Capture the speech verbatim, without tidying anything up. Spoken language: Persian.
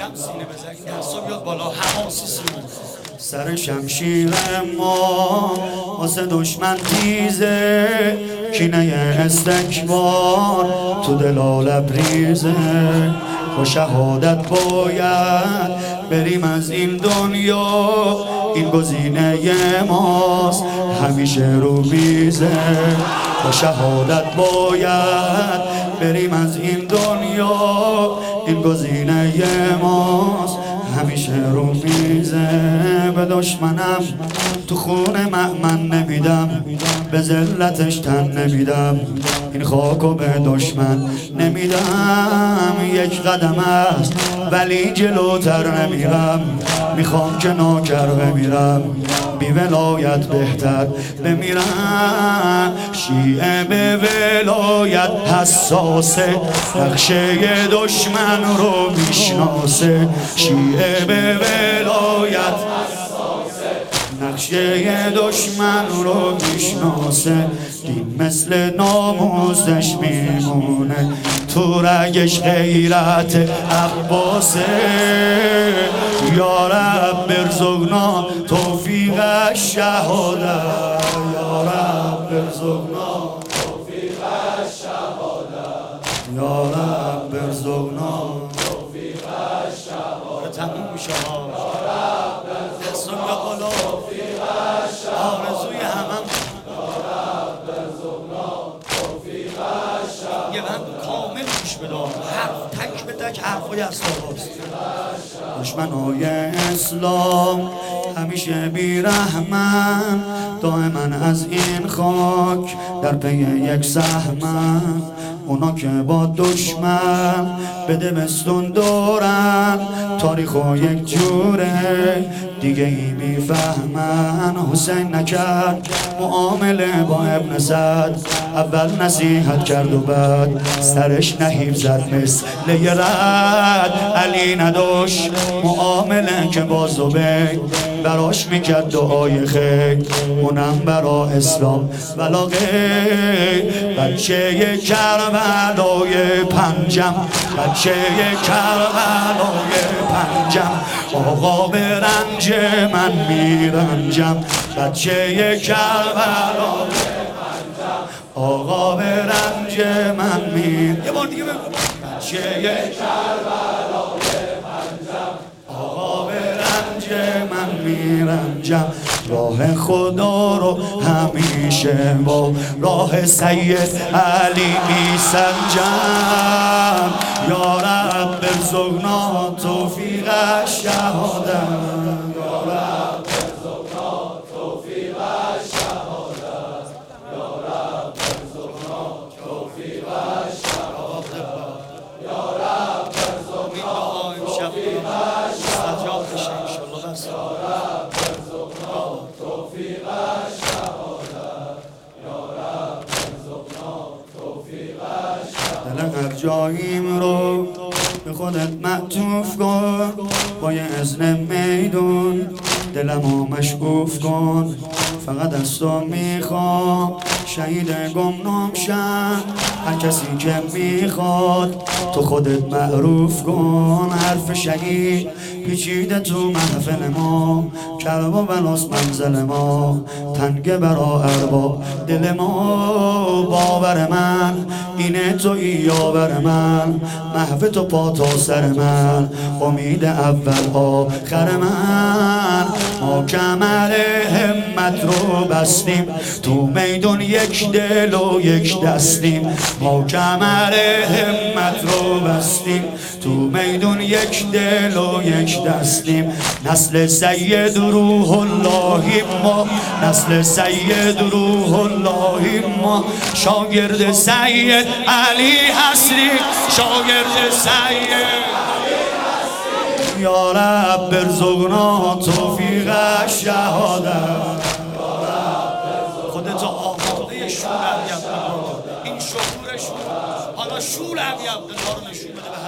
هم سینه بزنی دستا بیاد بالا حواسی سینه سر شمشیر ما واسه دشمن تیزه کینه استکبار تو دل لبریزه و شهادت باید بریم از این دنیا این گزینه ماست همیشه رو میزه و شهادت باید بریم از این دنیا این گزینه ماست همیشه رو میزه به دشمنم تو خون مأمن نمیدم به ذلتش تن نمیدم این خاکو به دشمن نمیدم یک قدم است ولی جلوتر نمیرم میخوام که ناکر بمیرم بی ولایت بهتر بمیرم شیعه به ولایت حساسه نقشه دشمن رو میشناسه شیعه به ولایت نقشه دشمن رو میشناسه دین مثل ناموزش میمونه تو رگش غیرت عباسه یا رب برزقنا توفیق الشهادت یا رب برزقنا توفیق الشهادت یا رب برزقنا توفیق الشهادت تموم میشه یا رب برزقنا توفیق الشهادت آرزوی همم یا رب برزقنا توفیق الشهادت یه بند کامل گوش بده حرف تک به تک حرفای اسلاماست دشمنای اسلام همیشه بیرحمن دائما از این خاک در پی یک سهمن اونا که با دشمن به دمستون دورن تاریخ و یک جوره دیگه ای میفهمن حسین نکرد معامله با ابن سعد اول نصیحت کرد و بعد سرش نهیب زد مثل یه رد علی نداشت معامله که با زبیر براش میکرد دعای خیر اونم برا اسلام ولا غیر بچه کربلای پنجم بچه کربلای پنجم آقا به رنج من میرنجم بچه کربلای پنجم آقا به رنج من میر یه بار دیگه بگو بچه کربلای پنجم آقا به رنج من میرنجم راه خدا رو همیشه با راه سید علی میسنجم یا رب برزقنا توفیق الشهادت یا رب برزقنا توفیق الشهادت یا رب برزقنا توفیق الشهادت یا رب برزقنا توفیق الشهادت یا رب برزقنا توفیق الشهادت یا رب برزقنا توفیق الشهادت دل هر جاییم رو به خودت معطوف کن با یه اذن میدون دلمو مشکوف کن فقط از تو میخوام شهید گمنام شم هر کسی که میخواد تو خودت معروف کن حرف شهید پیچیده تو محفل ما کرب و بلاس منزل ما تنگ برا ارباب دل ما باور من اینه توی یاور من محو تو پا تا سر من امید اول آخر من ما کمر همت رو بستیم تو میدون یک دل و یک دستیم ما کمر همت رو بستیم تو میدون یک دل و یک دستیم نسل سید روح الله ما نسل سید روح الله ما شاگرد سید علی هستیم شاگرد سید علی هستیم یا رب برزقنا توفیق الشهادت خودت آماده شور علی عبدالله این شکور شور حالا شور علی عبدالله رو نشون بده